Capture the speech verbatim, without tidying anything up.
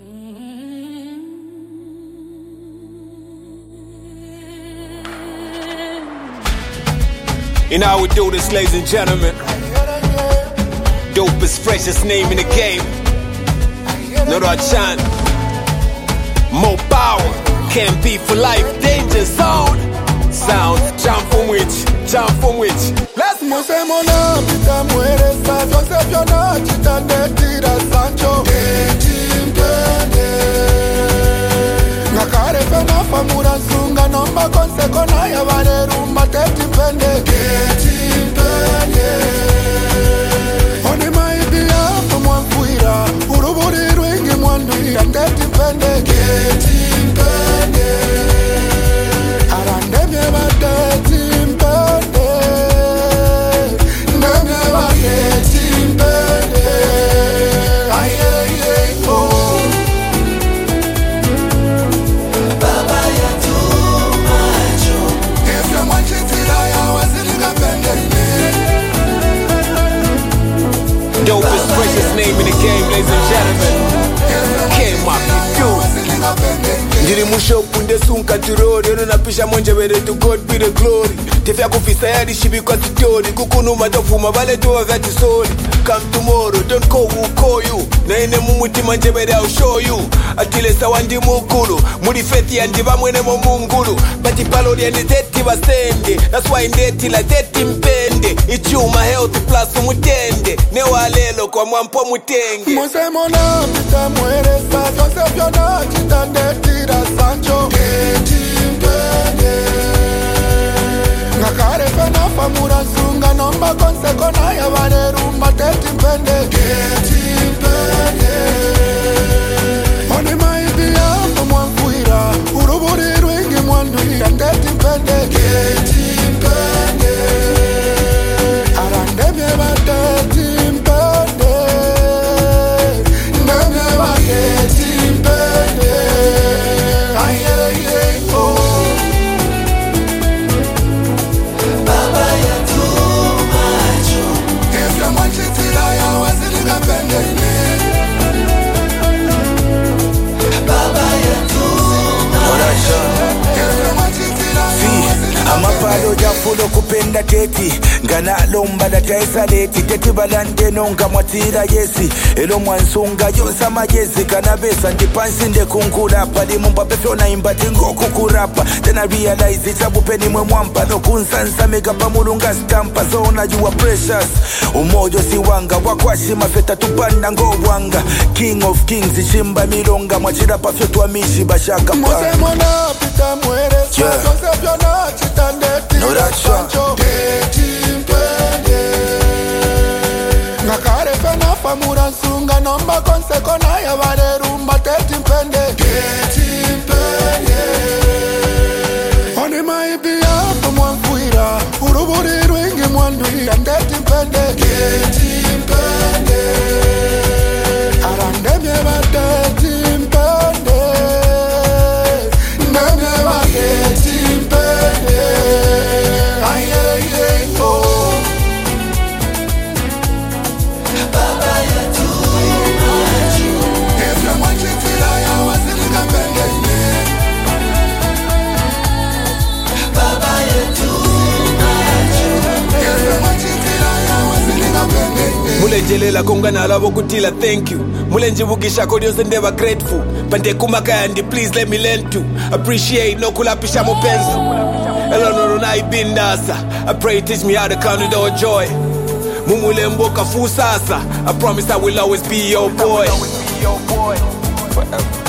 You know how we do this, ladies and gentlemen. Dopest, freshest name in the game. Not our chant. More power. Can't be for life. Danger zone. Sound. Jump from which? Jump from which? Let's move them on up. Pita muere sa. Joseph Yona. Chita de tira Sancho. Etim pende. Nakare fena famura zunga. Nomba konse kona ya vare rumba. Etim pende. Etim pende. Oni maibia mwanfuira. Uruburi ruingi mwanduira. Etim pende. Etim pende. Arande mye bate etim pende. Neme bate etim pende. Aye aye oh. Baba ya tu macho. If you want it to die, I was in the pende. Dopest, freshest name in the game, ladies and gentlemen. Came up, you Ndiri musho kunde sunka turori Yono napisha monje wede to God be the glory Tefya kufisa yadi shibi kwa sitori Kukunu matofuma vale tuwa vati sori Come tomorrow, don't call who call you Na ene mumuti manje wede I'll show you Atile sawandi mukulu Muri feti yandiva mwene mungulu Bati palori yandi teti basende That's why ndeti la teti mpende Ichuma healthy plus umutende Newa lelo kwa mwampo mutenge Mose mona pita muere sa Joseph Yona chita ndetira Sancho Etim pende. Nakare fena famura zunga Nomba konse kona ya vare rumba Etim pende. Etim pende. Oni maibia mwanfuira. Uruburi ruingi mwanduira Etim pende. Etim pende. Arande mye bate etim pende. Neme bate etim pende. Aye aye oh. Baba ya tu macho. If you want it to die, I was in the pende. Baba ya tu macho. If you want it to die, I was in the amapalo jafulo kupenda teti ngana lomba da taisa leti teti balande nonga mwatira yesi elo mwansunga yosa majezi kana besa ndipansi nde kunkula pali mumba pefona imbati ngoku kurapa tena realize itabupeni mwe mwampa no kunsansa mega pamulunga stampa zona you are precious umojo siwanga wakwashi mafeta tupanda ngo wanga king of kings ishimba milonga mwachira pafyo tuamishi bashaka pa Mose mona pita muere sa Joseph Yona chita ndetira Sancho Etim pende. Nakare fena famura zunga Nomba konse kona ya vare rumba Etim pende. Etim pende. Oni maibia mwanfuira. Uruburi ruingi mwanduira Etim pende. Etim pende. Arande mye bate etim pende. Neme bate etim pende. Aye aye oh. Baba ya tu macho. If you want it to die, I was in the pende. Baba ya tu macho. If you want it to die, I was in the pende. Mule jelela kongana lavo kutila thank you Mule njibukisha kodios and never grateful Pande kumaka yandi please let me learn to Appreciate no kulapisha mupenzi Elo noro na ibindasa I pray teach me how to count it all joy Mumule mboka fusasa I promise I will always be your boy Forever